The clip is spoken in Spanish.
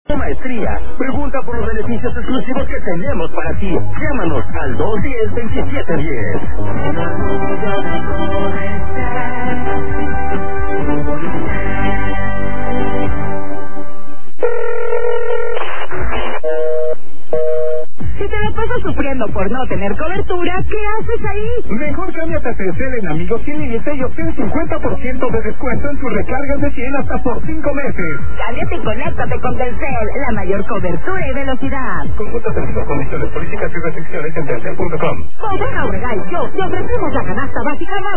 Maestría. Pregunta por los beneficios exclusivos que tenemos para ti. Llámanos al 210-2710. Si te la pasas sufriendo por no tener cobertura, ¿qué haces ahí? Mejor cámbiate a Telcel en Amigos Sin Límite y obtén 50% de descuento en tus recargas de 100 hasta por 5 meses. Cámbiate y conéctate con Telcel, la mayor cobertura y velocidad. Consulta términos, condiciones, políticas y restricciones en telcel.com. Bodega Aurrera y yo te ofrecemos la canasta básica más